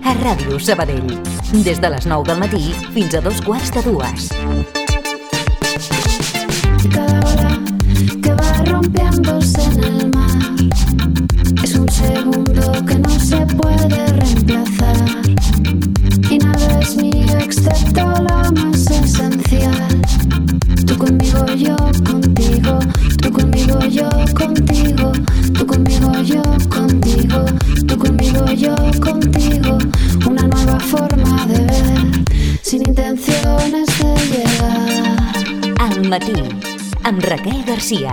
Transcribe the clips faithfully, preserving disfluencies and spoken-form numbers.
a Ràdio Sabadell. Des de les nou del matí fins a dos quarts de dues. Cada ola que va rompiéndose en el mar es un segundo que no se puede reemplazar y nada es mío excepto la más esencial. Tú conmigo, yo contigo, tú conmigo, yo contigo, tú conmigo, yo contigo, tú conmigo, yo contigo. Una nueva forma de ver, sin intenciones de llegar. Al matí, amb Raquel Garcia.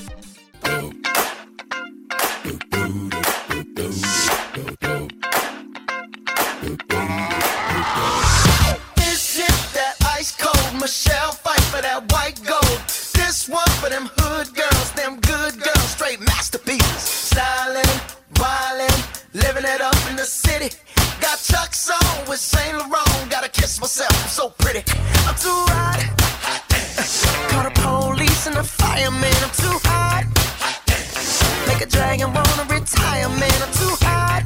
This is that ice cold Michelle fight for that white gold. This one for them hood girls, them good girls, straight masterpieces. Styling, wildin', living it up in the city. Got Chuck's on with Saint Laurent. Gotta kiss myself, I'm so pretty. I'm too hot. Call the police and the fireman. I'm too hot. Make a dragon wanna retire, man. I'm too hot.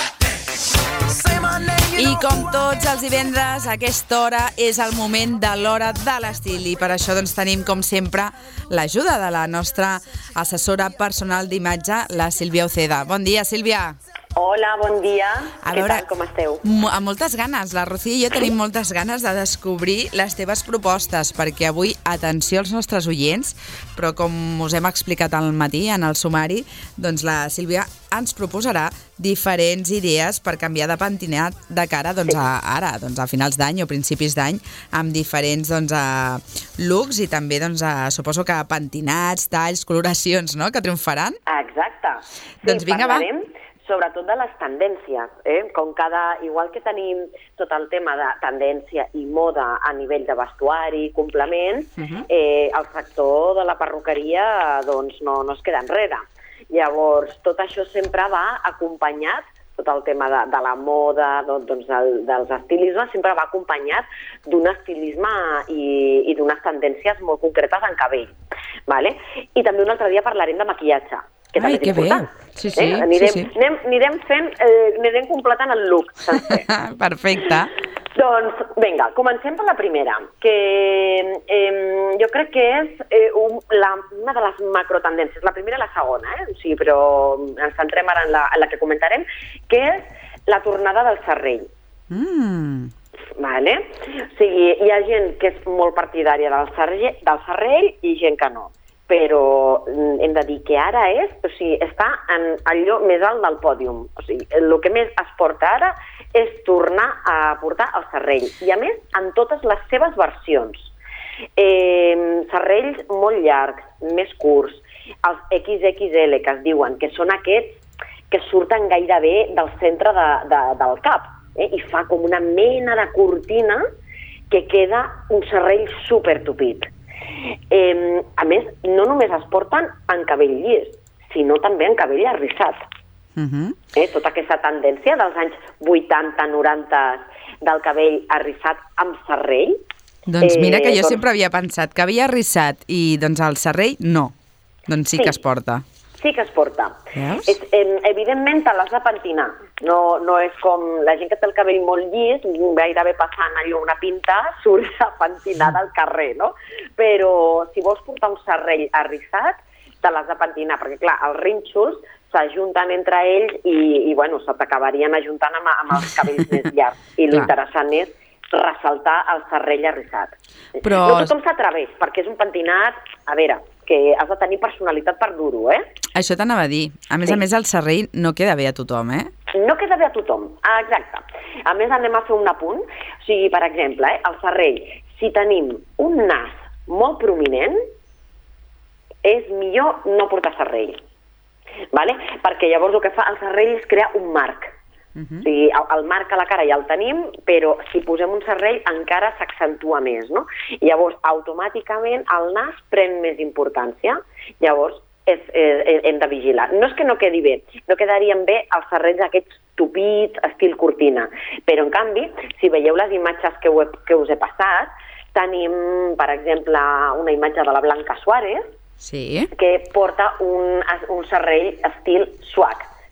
Say my name. I com tots els divendres, a aquesta hora és el moment de l'hora de l'estil i per això doncs, tenim, com sempre, l'ajuda de la nostra assessora personal d'imatge, la Sílvia Uceda. Bon dia, Sílvia. Hola, bon dia. A Què veure, tal, com esteu? m- Amb moltes ganes. La Rocío i jo tenim moltes ganes de descobrir les teves propostes, perquè avui, atenció als nostres oients, però com us hem explicat al matí, en el sumari, doncs la Sílvia ens proposarà diferents idees per canviar de pentinat de cara doncs, a ara, doncs, a finals d'any o principis d'any, amb diferents doncs, a looks i també doncs, a, suposo que pentinats, talls, coloracions, no?, que triomfaran. Exacte. Sí, Doncs vinga, va. parlarem sobretot de les tendències, eh? Com cada, igual que tenim tot el tema de tendència i moda a nivell de vestuari, complements, uh-huh. eh, el sector de la perruqueria doncs, no, no es queda enrere. Llavors, tot això sempre va acompanyat, tot el tema de, de la moda, doncs, del, dels estilismes, sempre va acompanyat d'un estilisme i, i d'unes tendències molt concretes en cabell. Vale? I també un altre dia parlarem de maquillatge, que Ai, també és que bé. important. Sí, sí, eh? anirem, sí, sí. Anem, anirem fent, eh, anirem completant el look sencer. Perfecte. Doncs, vinga, comencem per la primera, que eh, jo crec que és eh, un, la, una de les macrotendències, la primera i la segona, eh? O sigui, però ens centrem ara en la, en la que comentarem, que és la tornada del serrell. Mm. Vale? O sigui, hi ha gent que és molt partidària del serrell, del serrell i gent que no. Però hem de dir que ara és, o sigui, està en el lloc més alt del pòdium. O sigui, el que més es porta ara és tornar a portar el serrell. I a més, en totes les seves versions. Eh, serrells molt llargs, més curts, els equis equis ele, que es diuen, que són aquests que surten gairebé del centre de, de, del cap. Eh? I fa com una mena de cortina que queda un serrell supertupit. Eh, a més, no només es porten en cabell llis, sinó també en cabell arrissat. Uh-huh. Eh, tota aquesta tendència dels anys vuitanta noranta del cabell arrissat amb serrell. Doncs mira que eh, jo doncs... sempre havia pensat que havia arrissat i doncs el serrell no. Doncs sí, Sí. que es porta. Sí que es porta. Veus? És, eh, evidentment te l'has de pentinar. No, no és com la gent que té el cabell molt llis, gairebé passant allò una pinta, surt a pentinar del carrer, no? Però si vols portar un serrell arrissat, te l'has de pentinar, perquè clar, els rínxols s'ajunten entre ells i, i bueno, se t'acabarien ajuntant amb, amb els cabells més llargs. I l'interessant és ressaltar el serrell arrissat. Però... No tothom s'atreveix, perquè és un pentinat, a veure, que has de tenir personalitat per dur-ho, eh? Això t'anava a dir. A més Sí. a més, el serrell no queda bé a tothom, eh? No queda bé a tothom, ah, exacte. A més, anem a fer un apunt. O sigui, per exemple, eh, el serrell, si tenim un nas molt prominent, és millor no portar serrell. Vale? Perquè llavors el que fa el serrell és crear un marc. Uh-huh. O sigui, el, el marc a la cara ja el tenim, però si posem un serrell encara s'accentua més, no? I llavors, automàticament, el nas pren més importància. Llavors, és, és, hem de vigilar. No és que no quedi bé, no quedarien bé els serrells aquests tupits, estil cortina. Però, en canvi, si veieu les imatges que, he, que us he passat, tenim, per exemple, una imatge de la Blanca Suárez, sí. que porta un, un serrell estil swag.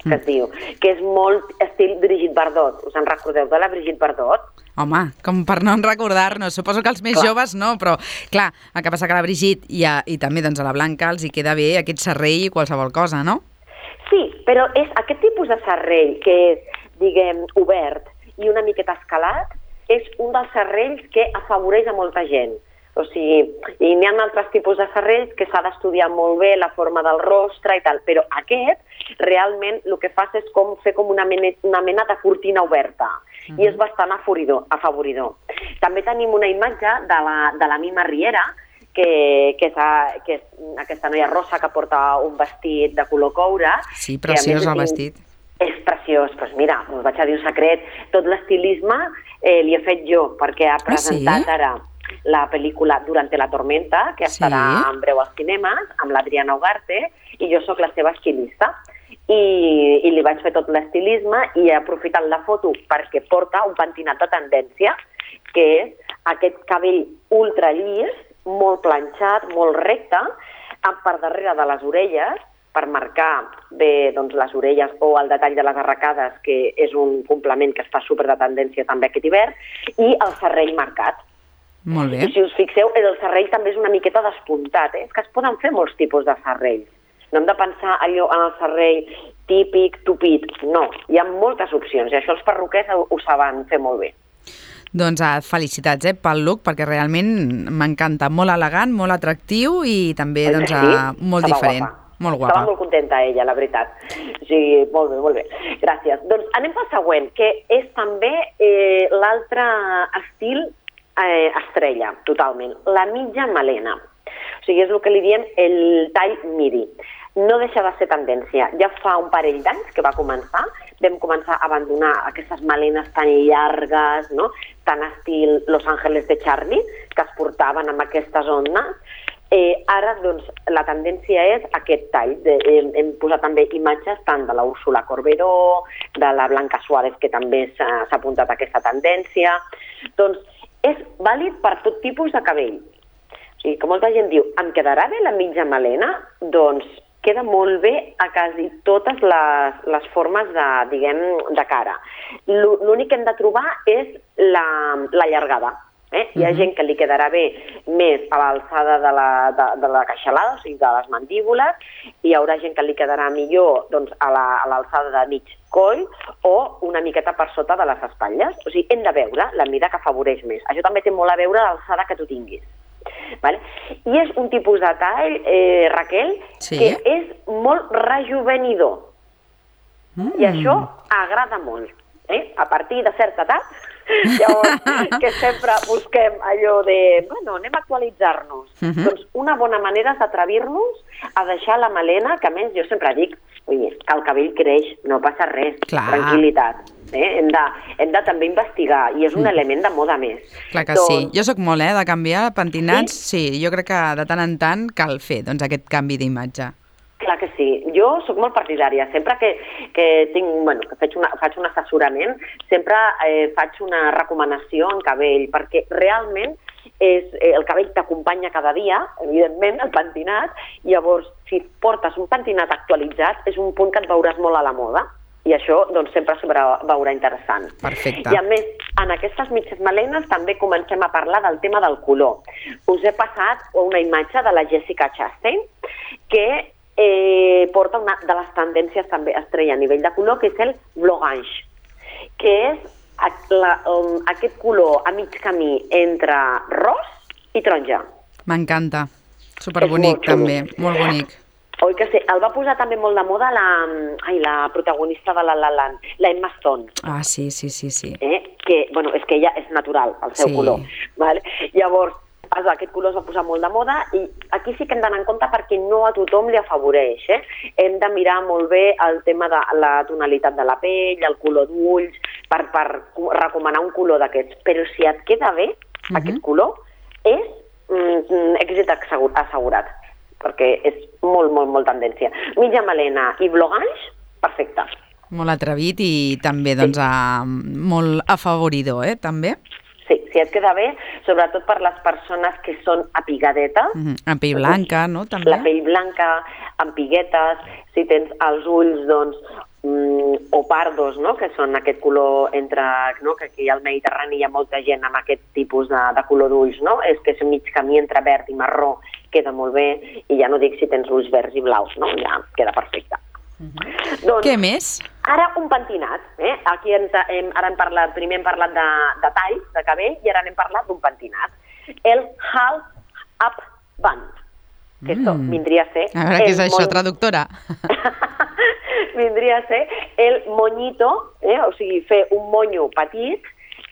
que es diu, que és molt estil Brigitte Bardot. Us en recordeu de la Brigitte Bardot? Home, com per no en recordar-nos. Suposo que els més Clar. joves no, però clar, el que passa que a la Brigitte i, a, i també doncs, a la Blanca els hi queda bé aquest serrell i qualsevol cosa, no? Sí, però és aquest tipus de serrell que és, diguem, obert i una miqueta escalat, és un dels serrells que afavoreix a molta gent. O sigui, i n'hi ha altres tipus de serrells que s'ha d'estudiar molt bé la forma del rostre i tal, però aquest realment el que fas és com fer com una mena, una mena de cortina oberta uh-huh. i és bastant afavoridor, afavoridor. També tenim una imatge de la, de la Mima Riera, que, que, és, a, que és aquesta noia rosa que porta un vestit de color coure. Sí, preciós el vestit. És preciós, doncs pues mira, us vaig a dir un secret, tot l'estilisme eh, li he fet jo, perquè ha presentat ah, sí? ara la pel·lícula Durante la tormenta, que sí? estarà en breu als cinemes, amb l'Adriana Ugarte, i jo sóc la seva estilista. I, i li vaig fer tot l'estilisme i he aprofitat la foto perquè porta un pentinat de tendència, que és aquest cabell ultra llis, molt planxat, molt recte, per darrere de les orelles, per marcar bé doncs, les orelles o el detall de les arracades, que és un complement que està super de tendència també aquest hivern, i el serrell marcat. Molt bé. I si us fixeu, el serrell també és una miqueta despuntat, eh? És que es poden fer molts tipus de serrells. No hem de pensar allò en el serrell típic, tupit. No, hi ha moltes opcions i això els perruquers ho, ho saben fer molt bé. Doncs eh, felicitats eh, pel look, perquè realment m'encanta. Molt elegant, molt atractiu i també doncs, sí? eh, molt Estava diferent. Guapa. Molt guapa. Estava molt contenta ella, la veritat. Sí, molt bé, molt bé. Gràcies. Doncs anem pel següent, que és també eh, l'altre estil eh, estrella, totalment. La mitja melena. O sigui, és el que li diem el tall midi. No deixa de ser tendència. Ja fa un parell d'anys que va començar, vam començar a abandonar aquestes melenes tan llargues, no? Tan estil Los Ángeles de Charlie, que es portaven amb aquestes ondes. Eh, ara, doncs, la tendència és aquest tall. De, hem, hem posat també imatges tant de la Úrsula Corberó, de la Blanca Suárez, que també s'ha apuntat a aquesta tendència. Doncs és vàlid per tot tipus de cabell. O sigui, que molta gent diu, em quedarà bé la mitja melena? Doncs queda molt bé a quasi totes les, les formes de, diguem, de cara. L'únic que hem de trobar és la, la llargada. Eh? Hi ha uh-huh. gent que li quedarà bé més a l'alçada de la, de, de la queixalada, o sigui, de les mandíbules, i hi haurà gent que li quedarà millor doncs, a l'alçada la, de mig coll o una miqueta per sota de les espatlles. O sigui, hem de veure la mida que afavoreix més. Això també té molt a veure l'alçada que tu tinguis. Vale? I és un tipus de tall, eh, Raquel, sí? que és molt rejuvenidor. Mm. I això agrada molt. Eh? A partir de certa edat, llavors, que sempre busquem allò de, bueno, anem a actualitzar-nos. Uh-huh. Doncs una bona manera és atrevir-nos a deixar la melena, que a més jo sempre dic, ui, que el cabell creix, no passa res, Clar. tranquil·litat. Eh? Hem, de, hem de també investigar, i és un mm. element de moda més. Clar que doncs... sí. Jo sóc molt, eh, de canviar pentinats, sí? sí, jo crec que de tant en tant cal fer doncs, aquest canvi d'imatge. Clar que sí. Jo sóc molt partidària. Sempre que, que, tinc, bueno, que faig, una, faig un assessorament, sempre eh, faig una recomanació en cabell, perquè realment és, eh, el cabell t'acompanya cada dia, evidentment, el pentinat, i llavors, si portes un pentinat actualitzat, és un punt que et veuràs molt a la moda, i això doncs, sempre se veurà interessant. Perfecte. I a més, en aquestes mitges melenes també comencem a parlar del tema del color. Us he passat una imatge de la Jessica Chastain, que Eh, porta una de les tendències també estrella a nivell de color, que és el blanche, que és la, um, aquest color a mig camí entre ros i taronja. M'encanta, superbonic molt també, molt bonic. Oi que sí, el va posar també molt de moda la, ai, la protagonista de La La Land, la Emma Stone. Ah, sí, sí, sí, sí. Eh? Que, bueno, és que ella és natural, el seu sí. color. Vale? Llavors, aquest color es va posar molt de moda i aquí sí que hem d'anar en compte perquè no a tothom li afavoreix. Eh? Hem de mirar molt bé el tema de la tonalitat de la pell, el color d'ulls, per, per recomanar un color d'aquests. Però si et queda bé, uh-huh. aquest color, és mm, èxit assegurat, perquè és molt, molt, molt tendència. Mitja melena i blanche, perfecte. Molt atrevit i també doncs, sí. a, molt afavoridor, eh, també. Sí, si et queda bé, sobretot per les persones que són apigadetes. Mm-hmm. Amb pell blanca, no? També. La pell blanca, amb piguetes, si tens els ulls, doncs, mm, o pardos, no? Que són aquest color entre... No? Que aquí al Mediterrani hi ha molta gent amb aquest tipus de, de color d'ulls, no? És que és mig camí entre verd i marró, queda molt bé, i ja no dic si tens ulls verds i blaus, no? Ja queda perfecte. Uh-huh. Doncs, què més? Ara un pentinat. Eh? Aquí hem, hem, ara hem parlat, primer hem parlat de, de talls, de cabell, i ara hem parlat d'un pentinat. El half up bun, que mm. això vindria a ser... A veure, què és això, mon... traductora? Vindria a ser el moñito, eh? O sigui, fer un monyo petit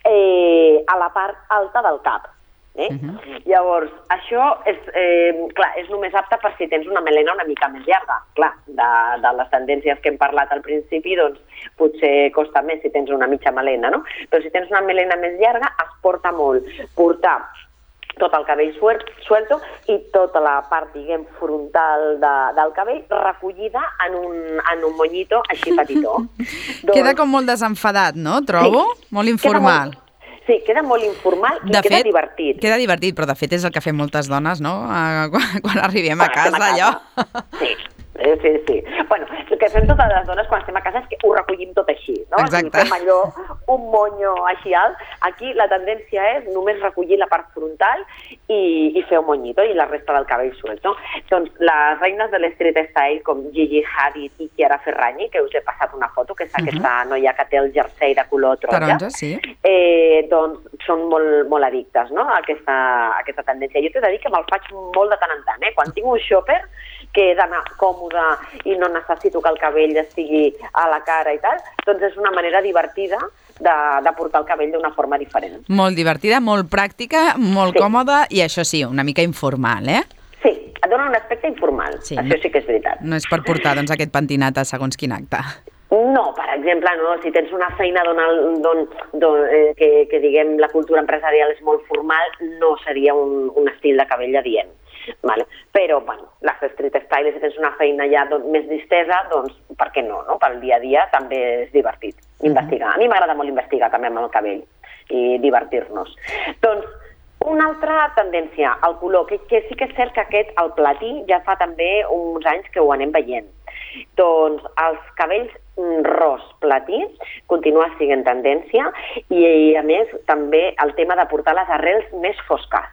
eh, a la part alta del cap. Eh? Uh-huh. Llavors, això és, eh, clar, és només apte per si tens una melena una mica més llarga. Clar, de, de les tendències que hem parlat al principi, doncs potser costa més si tens una mitja melena, no? Però si tens una melena més llarga, es porta molt portar tot el cabell suelto i tota la part, diguem, frontal de, del cabell recollida en un, en un moñito així petitó. doncs... Queda com molt desenfadat, no? Trobo? Sí, molt informal. Molt... Sí, queda molt informal i de queda fet, divertit. Queda divertit, però de fet és el que fem moltes dones, no? Quan, quan arribem a casa, a casa, allò... Sí. Sí, sí. Bueno, el que fem totes les dones quan estem a casa és que ho recollim tot així, no? Exacte. Si fem allò, un monyo així alt. Aquí la tendència és només recollir la part frontal i, i fer un monyito i la resta del cabell suelto. Doncs les reines de l'street style com Gigi Hadid i Chiara Ferragni, que us he passat una foto, que és uh-huh. aquesta noia que té el jersei de color taronja, taronja sí. eh, doncs són molt, molt addictes, no? a, aquesta, a aquesta tendència. Jo t'he de dir que me'l faig molt de tant en tant, eh? Quan tinc un shopper que he d'anar còmode i no necessito que el cabell estigui a la cara i tal, doncs és una manera divertida de, de portar el cabell d'una forma diferent. Molt divertida, molt pràctica, molt sí. còmoda i això sí, una mica informal, eh? Sí, et dona un aspecte informal, sí, això no, sí que és veritat. No és per portar doncs, aquest pentinat a segons quin acte. No, per exemple, no, si tens una feina don, don, don, eh, que, que diguem la cultura empresarial és molt formal, no seria un, un estil de cabell adient. Vale. Però, bueno, la street style, si tens una feina ja don, més distesa, doncs, per què no, no? Pel dia a dia també és divertit investigar. Uh-huh. A mi m'agrada molt investigar també amb el cabell i divertir-nos. Doncs, una altra tendència, el color, que, que sí que és cert que aquest, el platí, ja fa també uns anys que ho anem veient. Doncs els cabells ros platí continua sent tendència i, a més, també el tema de portar les arrels més fosques.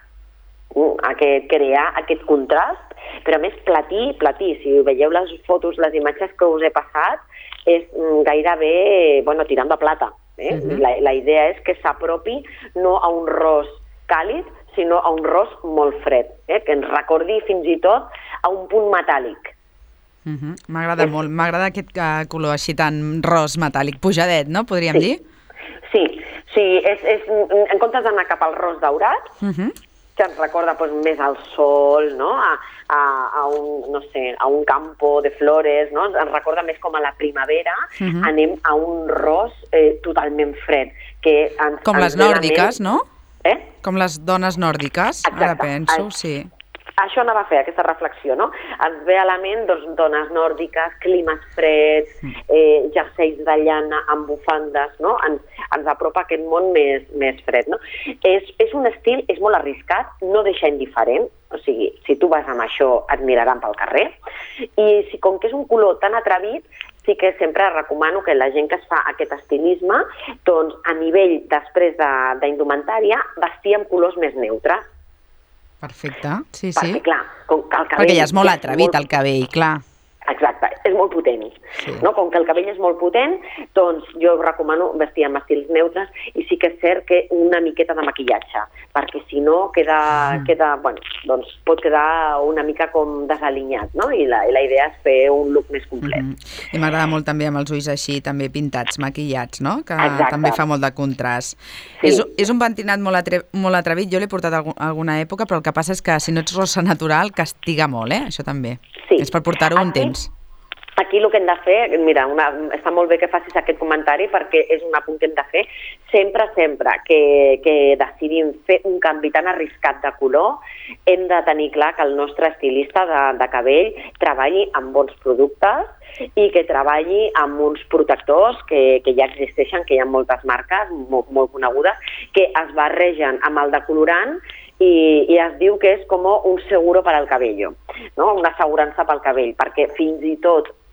Aquest, crear aquest contrast, però a més platí, platí, si veieu les fotos, les imatges que us he passat, és gairebé, bueno, tirant de plata. Eh? Uh-huh. la, la idea és que s'apropi no a un ros càlid, sinó a un ros molt fred, eh? Que ens recordi fins i tot a un punt metàl·lic. Uh-huh. M'agrada és... molt, m'agrada aquest color així tan ros metàl·lic, pujadet, no? Podríem sí. dir? Sí, sí, és, és, en comptes d'anar cap al ros daurat, uh-huh. que ens recorda pues, més al sol, no? a, a, a, un, no sé, a un campo de flores, no? Ens recorda més com a la primavera, uh-huh. anem a un ros eh, totalment fred. Que ens, com ens les nòrdiques, no? Eh? Com les dones nòrdiques, exacte. Ara penso, sí. Això anava a fer, aquesta reflexió, no? Ens ve a la ment doncs, dones nòrdiques, climes freds, eh, jerseis de llana amb bufandes, no? Ens, ens apropa aquest món més, més fred, no? És, és un estil, és molt arriscat, no deixa indiferent, o sigui, si tu vas amb això et miraran pel carrer, i si, com que és un color tan atrevit, sí que sempre recomano que la gent que es fa aquest estilisme, doncs a nivell després d'indumentària, vestir amb colors més neutres. Perfecte, sí, sí. Perquè, clar, com que el cabell... Perquè ja és molt atrevit, molt... el cabell, clar. Exacte, és molt potent. Sí. No? Com que el cabell és molt potent, doncs jo recomano vestir amb estils neutres i sí que és cert que una miqueta de maquillatge, perquè si no queda, mm. queda bueno, doncs pot quedar una mica com desalinyat, no? I la, i la idea és fer un look més complet. Mm-hmm. I m'agrada molt també amb els ulls així, també pintats, maquillats, no? Que exacte. També fa molt de contrast. Sí. És, és un pentinat molt, atre, molt atrevit, jo l'he portat algun, alguna època, però el que passa és que si no ets rosa natural castiga molt, eh? Això també. Sí. És per portar-ho un temps. Aquí el que hem de fer, mira, una, està molt bé que facis aquest comentari perquè és un apunt que hem de fer. Sempre, sempre que, que decidim fer un canvi tan arriscat de color, hem de tenir clar que el nostre estilista de, de cabell treballi amb bons productes i que treballi amb uns protectors que, que ja existeixen, que hi ha moltes marques molt, molt conegudes, que es barregen amb el decolorant i, i es diu que és com un seguro per al cabello, no? Una assegurança pel cabell, perquè fins i tot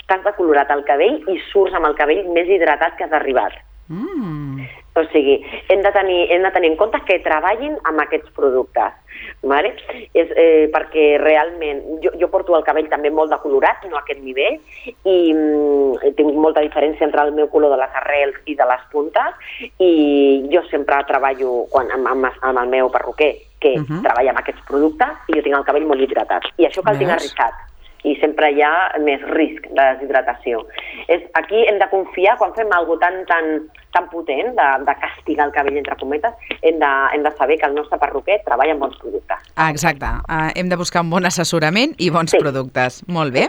t'has decolorat el cabell i surts amb el cabell més hidratat que has arribat. Mm. O sigui, hem de, tenir, hem de tenir en compte que treballin amb aquests productes, vale? És, eh, perquè realment jo, jo porto el cabell també molt decolorat, no a aquest nivell, i mm, tinc molta diferència entre el meu color de les arrels i de les puntes, i jo sempre treballo quan, amb, amb, amb el meu perruquer, que uh-huh. treballa amb aquests productes, i jo tinc el cabell molt hidratat. I això que el tinc arrissat. I sempre hi ha més risc de deshidratació. És, aquí hem de confiar, quan fem alguna tan, tan, tan potent, de, de castigar el cabell, entre cometes, hem de, hem de saber que el nostre perruquer treballa amb bons productes. Ah, exacte. Uh, hem de buscar un bon assessorament i bons sí. productes. Molt bé.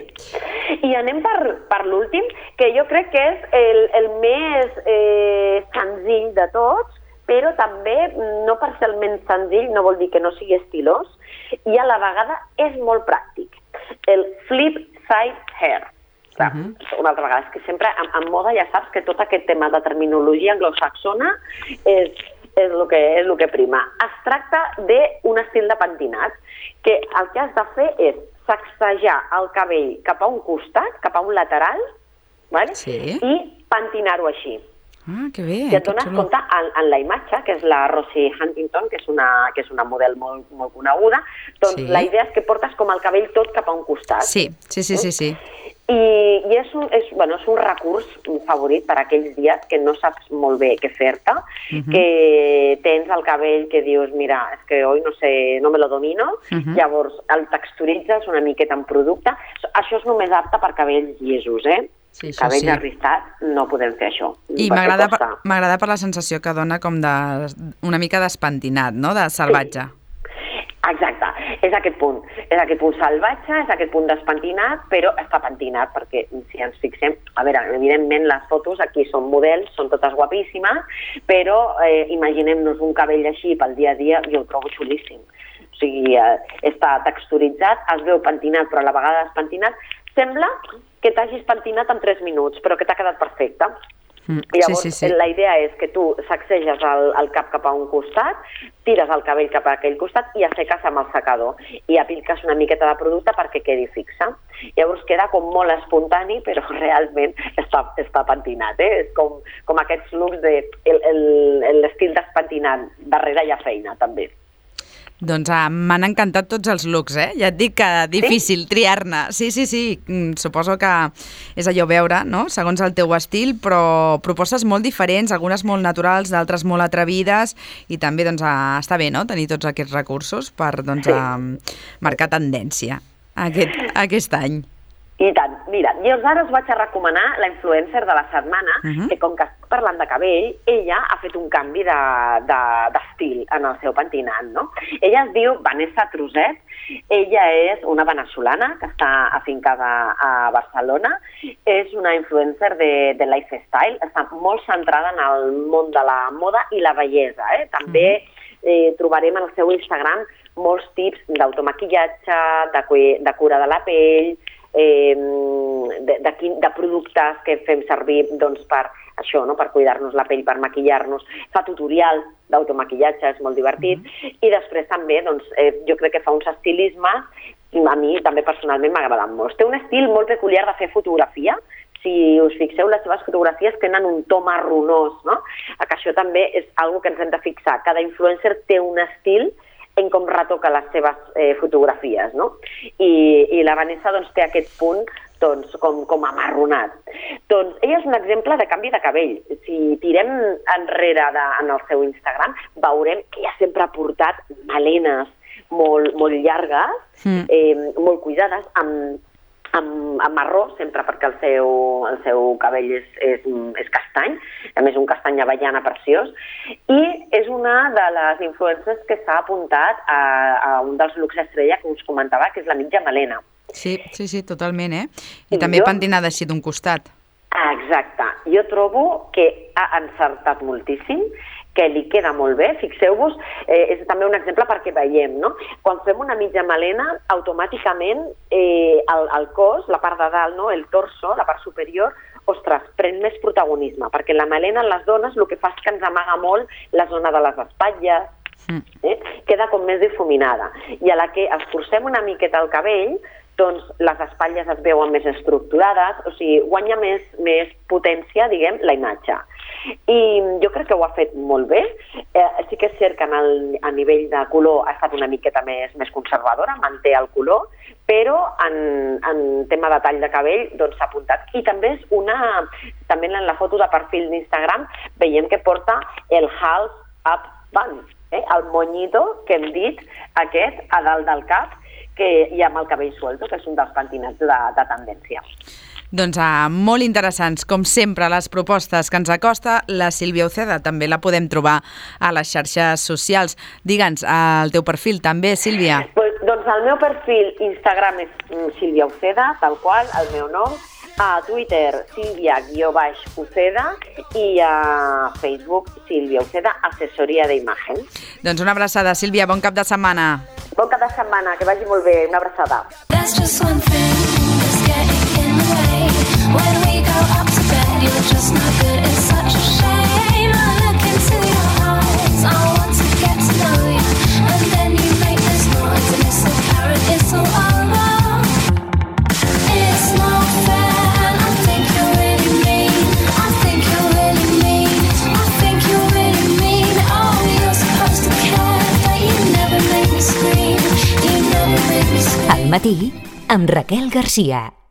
I anem per, per l'últim, que jo crec que és el, el més eh, senzill de tots, però també, no per ser el menys senzill, no vol dir que no sigui estilós, i a la vegada és molt pràctic. El flip side hair. Clar, uh-huh. Una altra vegada, és que sempre en, en moda ja saps que tot aquest tema de terminologia anglosaxona és, és, el que, és el que prima. Es tracta d'un estil de pentinat, que el que has de fer és sacsejar el cabell cap a un costat, cap a un lateral, vale? Sí. I pentinar-ho així. Ah, que bé. I et dones compte en, en la imatge, que és la Rosie Huntington, que és una, que és una model molt, molt coneguda, doncs sí. La idea és que portes com el cabell tot cap a un costat. Sí, sí, sí, sí. sí. I, i és, un, és, bueno, és un recurs favorit per a aquells dies que no saps molt bé què fer-te, uh-huh. que tens el cabell que dius, mira, és que hoy no sé, no me lo domino, uh-huh. llavors el texturitzes una miqueta en producte. Això és només apte per cabells llisos, eh? Sí, cabells sí. Arrissats, no podem fer això. I m'agrada per, m'agrada per la sensació que dona com de, una mica despentinat, no? De salvatge. Sí. Exacte, és aquest punt. És aquest punt salvatge, és aquest punt despentinat, però està pentinat, perquè si ens fixem, a veure, evidentment les fotos aquí són models, són totes guapíssimes, però eh, imaginem-nos un cabell així pel dia a dia, jo ho trobo xulíssim. O sigui, eh, està texturitzat, es veu pentinat, però a la vegada despentinat. Sembla que t'hagis pentinat en tres minuts, però que t'ha quedat perfecte. Mm, Llavors, sí, sí, sí. La idea és que tu sacseges el, el cap cap a un costat, tires el cabell cap a aquell costat i asseques amb el secador. I apliques una miqueta de producte perquè quedi fixa. Llavors queda com molt espontani, però realment està, està pentinat. Eh? És com, com aquests looks de l'estil despentinat. Darrere hi ha feina, també. Doncs ah, m'han encantat tots els looks, eh? Ja et dic que difícil sí? triar-ne. Sí, sí, sí. Suposo que és allò veure, no? Segons el teu estil, però propostes molt diferents, algunes molt naturals, d'altres molt atrevides, i també doncs, ah, està bé, no?, tenir tots aquests recursos per doncs, sí. ah, marcar tendència aquest, aquest any. I tant. Mira, jo ara us vaig a recomanar la influencer de la setmana, uh-huh. que com que estic parlant de cabell, ella ha fet un canvi d'estil de, de, en el seu pentinat, no? Ella es diu Vanessa Truset, ella és una venezolana que està afincada a Barcelona, és una influencer de, de lifestyle, està molt centrada en el món de la moda i la bellesa, eh? També uh-huh. eh, trobarem en el seu Instagram molts tips d'automaquillatge, de, de cura de la pell, Eh, de, de, quin, de productes que fem servir doncs, per això, no? Per cuidar-nos la pell, per maquillar-nos. Fa tutorial d'automaquillatge, és molt divertit. Mm-hmm. I després també, doncs, eh, jo crec que fa uns estilismes, a mi també personalment m'ha agradat molt. Té un estil molt peculiar de fer fotografia. Si us fixeu, les seves fotografies tenen un to marronós, no? Que això també és una cosa que ens hem de fixar. Cada influencer té un estil en com retoca les seves eh, fotografies, no? I, i la Vanessa doncs, té aquest punt doncs, com, com amarronat. Doncs ella és un exemple de canvi de cabell. Si tirem enrere de, en el seu Instagram, veurem que ella sempre ha portat melenes molt, molt llargues, mm. eh, molt cuidades, amb Amb, amb marró, sempre perquè el seu, el seu cabell és, és, és castany, a més un castany avellana preciós, i és una de les influencers que s'ha apuntat a, a un dels looks estrella que us comentava, que és la mitja melena. Sí, sí, sí, totalment, eh? I, I també jo... pentinada així d'un costat. Exacte. Jo trobo que ha encertat moltíssim, que li queda molt bé. Fixeu-vos, eh, és també un exemple perquè veiem, no? Quan fem una mitja melena, automàticament eh, el, el cos, la part de dalt, no? El torso, la part superior, ostres, pren més protagonisme, perquè la melena en les dones el que fa és que ens amaga molt la zona de les espatlles, mm. eh? Queda com més difuminada. I a la que escurcem una miqueta el cabell, doncs les espatlles es veuen més estructurades, o sigui, guanya més, més potència, diguem, la imatge. I jo crec que ho ha fet molt bé. Eh, sí que és cert que en el, a nivell de color ha estat una miqueta més, més conservadora, manté el color, però en, en tema de tall de cabell doncs s'ha apuntat. I també és una, també en la foto de perfil d'Instagram veiem que porta el half up bun, eh? El moñito que hem dit, aquest, a dalt del cap, que hi ha amb el cabell suelto, que és un dels pentinats de, de tendència. Doncs uh, molt interessants, com sempre, les propostes que ens acosta la Sílvia Uceda. També la podem trobar a les xarxes socials. Digue'ns, uh, el teu perfil també, Sílvia. Pues, doncs el meu perfil Instagram és Sílvia Uceda, tal qual, el meu nom. A Twitter, Sílvia-Uceda, i a Facebook, Sílvia Uceda, assessoria d'imatge. Doncs una abraçada, Sílvia, bon cap de setmana. Bon cap de setmana, que vagi molt bé, una abraçada. There's just one thing that's getting in the way. When we go up to bed, you're just not good. It's such a shame. I look into your eyes. I want to get to know you. And then you make this noise, and it's so apparent it's all over. It's not fair. I think you're really mean. I think you're really mean. I think you're really mean. Oh, you're supposed to care, but you never make me scream. You never make me scream. Al matí, amb Raquel Garcia.